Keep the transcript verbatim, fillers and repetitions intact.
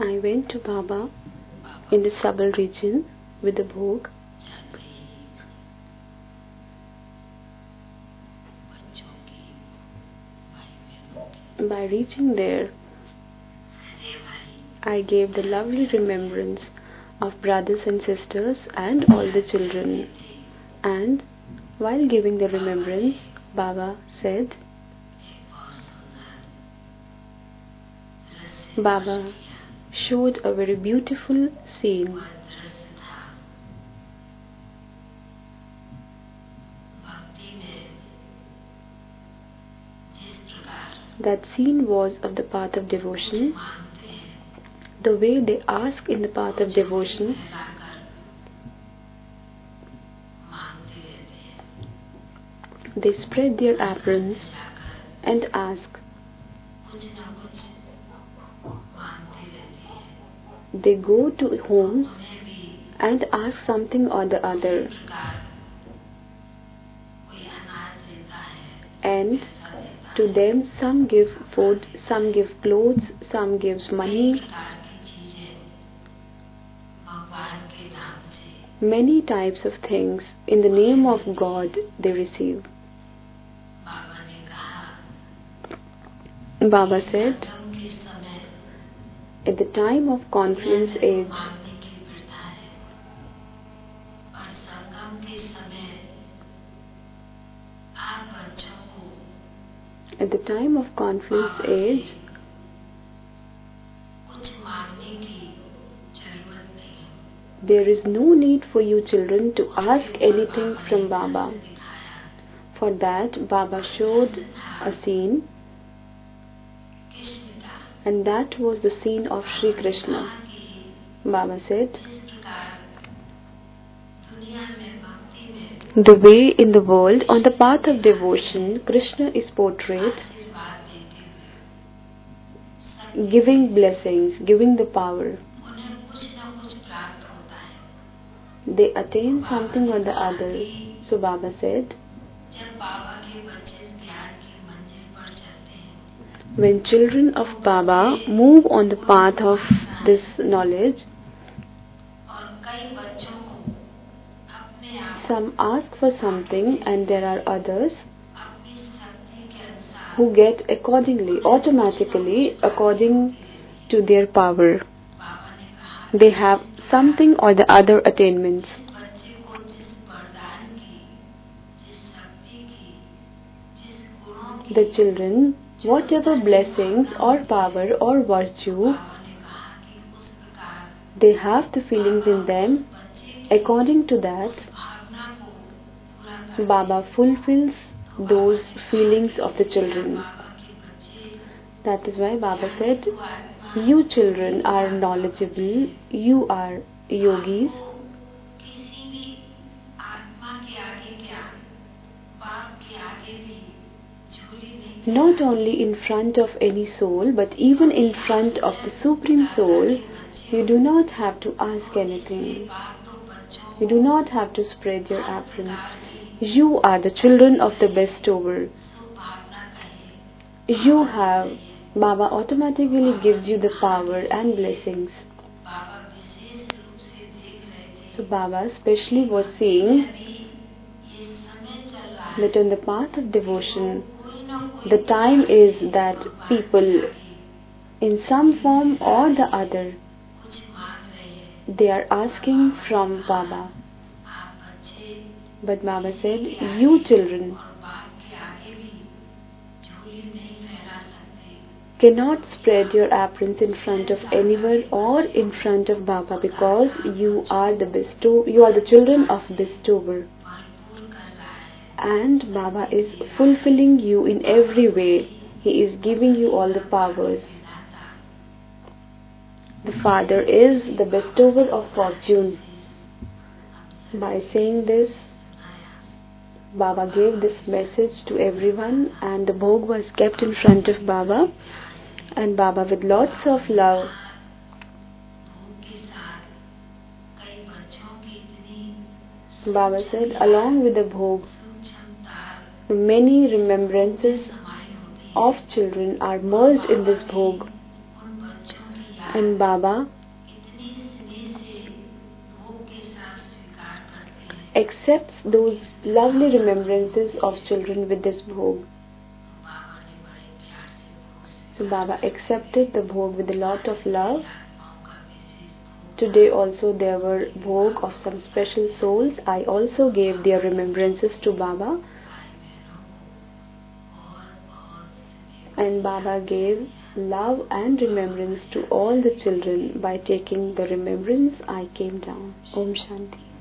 I went to Baba in the Sabal region with the bhog. By reaching there, I gave the lovely remembrance of brothers and sisters and all the children. And while giving the remembrance, Baba said, Baba showed a very beautiful scene. That scene was of the path of devotion, the way they ask in the path of devotion. They spread their aprons and ask. They go to homes and ask something or the other. And to them some give food, some give clothes, some gives money. Many types of things in the name of God they receive. Baba said, at the time of confluence age, at the time of confluence age, there is no need for you children to ask anything from Baba. For that, Baba showed a scene, and that was the scene of Sri Krishna. Baba said, the way in the world, on the path of devotion, Krishna is portrayed giving blessings, giving the power. They attain something or the other. So Baba said, when children of Baba move on the path of this knowledge, some ask for something and there are others who get accordingly, automatically, according to their power. They have something or the other attainments. The children, whatever blessings or power or virtue, they have the feelings in them. According to that, Baba fulfills those feelings of the children. That is why Baba said, you children are knowledgeable, you are yogis. Not only in front of any soul, but even in front of the Supreme Soul, you do not have to ask anything. You do not have to spread your aprons. You are the children of the bestower. You have, Baba automatically gives you the power and blessings. So Baba especially was saying that on the path of devotion, the time is that people, in some form or the other, they are asking from Baba. But Baba said, you children cannot spread your aprons in front of anyone or in front of Baba, because you are the bestow, you are the children of bestower. And Baba is fulfilling you in every way. He is giving you all the powers. The Father is the bestower of fortune. By saying this, Baba gave this message to everyone, and the bhog was kept in front of Baba, and Baba with lots of love Baba said, along with the bhog, many remembrances of children are merged in this bhog, And Baba accepts those lovely remembrances of children with this bhog. So Baba accepted the bhog with a lot of love. Today also there were bhog of some special souls. I also gave their remembrances to Baba. And Baba gave love and remembrance to all the children by taking the remembrance. I came down. Om Shanti.